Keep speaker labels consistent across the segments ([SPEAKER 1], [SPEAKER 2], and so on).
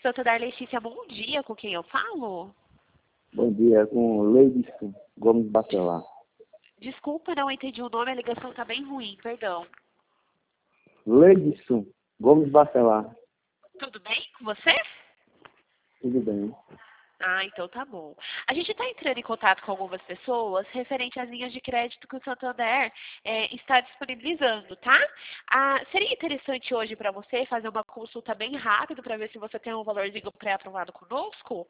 [SPEAKER 1] Santander, Letícia, bom dia, com quem eu falo?
[SPEAKER 2] Bom dia, com Leidson Gomes Bacelar.
[SPEAKER 1] Desculpa, não entendi o nome, a ligação tá bem ruim, perdão.
[SPEAKER 2] Leidson Gomes Bacelar.
[SPEAKER 1] Tudo bem com você?
[SPEAKER 2] Tudo bem.
[SPEAKER 1] Ah, então tá bom. A gente está entrando em contato com algumas pessoas referente às linhas de crédito que o Santander está disponibilizando, tá? Seria interessante hoje para você fazer uma consulta bem rápida para ver se você tem um valorzinho pré-aprovado conosco?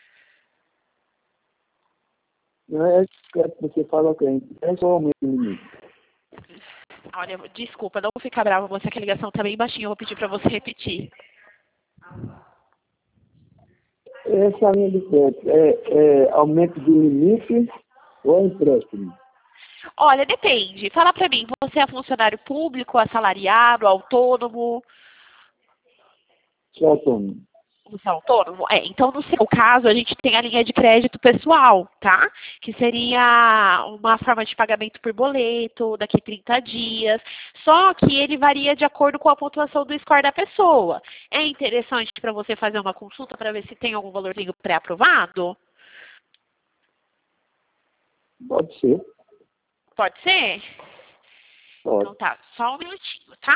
[SPEAKER 2] Não é que você fala que é só o meu limite.
[SPEAKER 1] Olha, desculpa, não fica brava, você que a ligação tá bem baixinha, eu vou pedir para você repetir.
[SPEAKER 2] Essa linha de crédito é aumento de limite ou é empréstimo?
[SPEAKER 1] Olha, depende. Fala para mim, você é funcionário público, assalariado, autônomo?
[SPEAKER 2] Só autônomo.
[SPEAKER 1] Você é autônomo? Então, no seu caso, a gente tem a linha de crédito pessoal, tá? Que seria uma forma de pagamento por boleto, daqui a 30 dias. Só que ele varia de acordo com a pontuação do score da pessoa. É interessante para você fazer uma consulta para ver se tem algum valorzinho pré-aprovado?
[SPEAKER 2] Pode ser.
[SPEAKER 1] Pode ser?
[SPEAKER 2] Pode.
[SPEAKER 1] Então tá, só um minutinho, tá?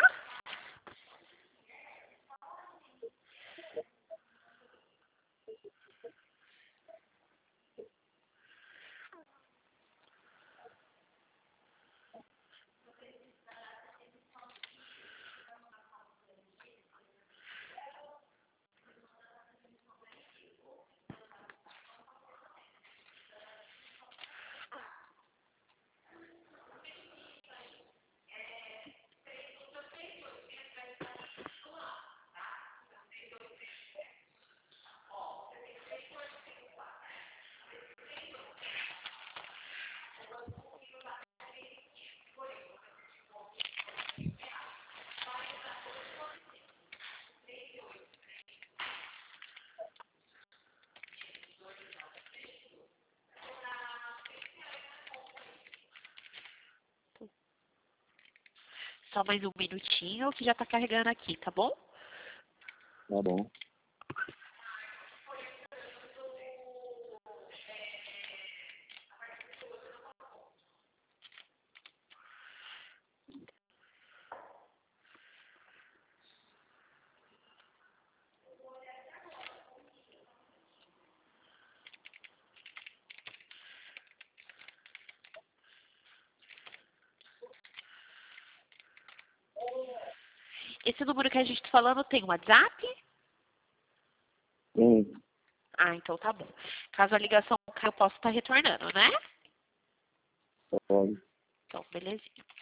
[SPEAKER 1] Só mais um minutinho que já tá carregando aqui, tá bom?
[SPEAKER 2] Tá bom.
[SPEAKER 1] Esse número que a gente tá falando tem um WhatsApp?
[SPEAKER 2] Tem.
[SPEAKER 1] Ah, então tá bom. Caso a ligação caia, eu posso estar retornando, né?
[SPEAKER 2] Pode.
[SPEAKER 1] Então, belezinha.